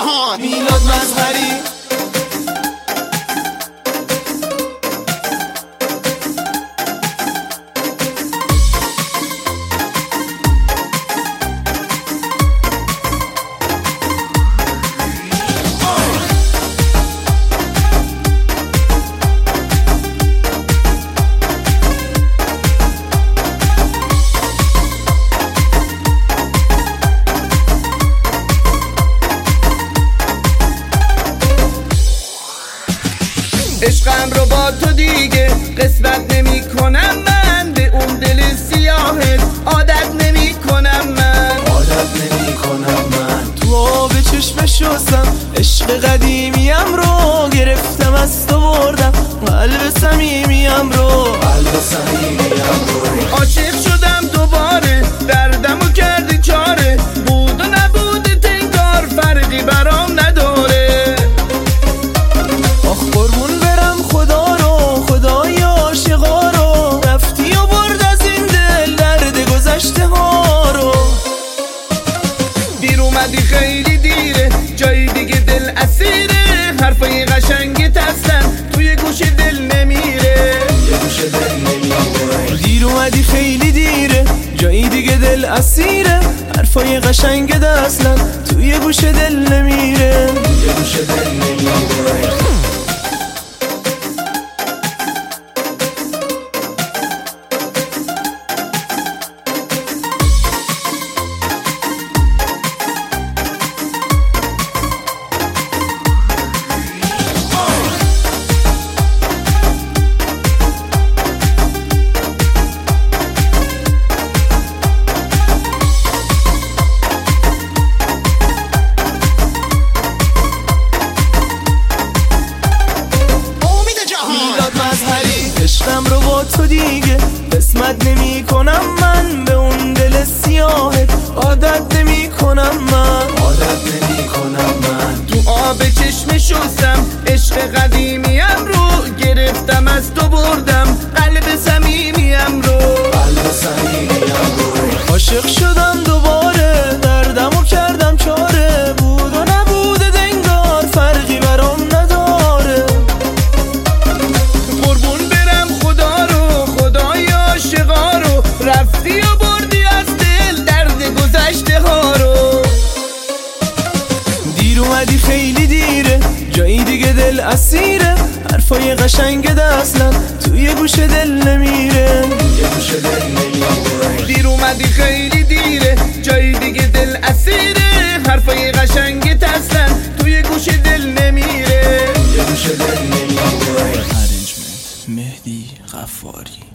جهان میلاد مظهری. عشقم رو با تو دیگه قسمت نمی کنم من، به اون دل سیاهت عادت نمی کنم من. تو آب چشم شستم عشق قدیمیم رو گرفتم از تو بردم قلب صمیمیم رو. عاشق شدم دوباره دردمو کردی چاره، بود و نبود تنگار فرقی برام نداره. آخ قربون برم خدا رو، خدای عاشقا رو، رفتی و برد از این دل درد گذشته ها رو. دیر اومدی خیلی دیره، جای دیگه دل اسیره، حرفای قشنگت هستن توی گوش دل نمیره. دیر اومدی خیلی دیره، جایی دیگه دل اسیره، حرفای قشنگ اصلا توی گوش دل نمیره. عشقم رو با تو دیگه قسمت نمی کنم من، به اون دل سیاهت عادت نمی کنم من. تو آب چشم شستم عشق قدیمیم رو گرفتم از تو بردم قلب صمیمیم رو. عاشق شدم دوباره دردمو کردم چاره، بود و نبود دنگار فرقی برام نداره. قربون برم خدا رو، خدای عاشقا رو، رفتی و بردی از دل درد گذشته ها رو. دیر اومدی خیلی دیره، جایی دیگه دل اسیره، حرفای قشنگ اصلا توی گوش دل نمیره. دیر اومدی خیلی دیره، جایی دیگه دل اسیره، حرفای قشنگت هستن توی گوش دل نمیره. ارنجمنت مهدی غفاری.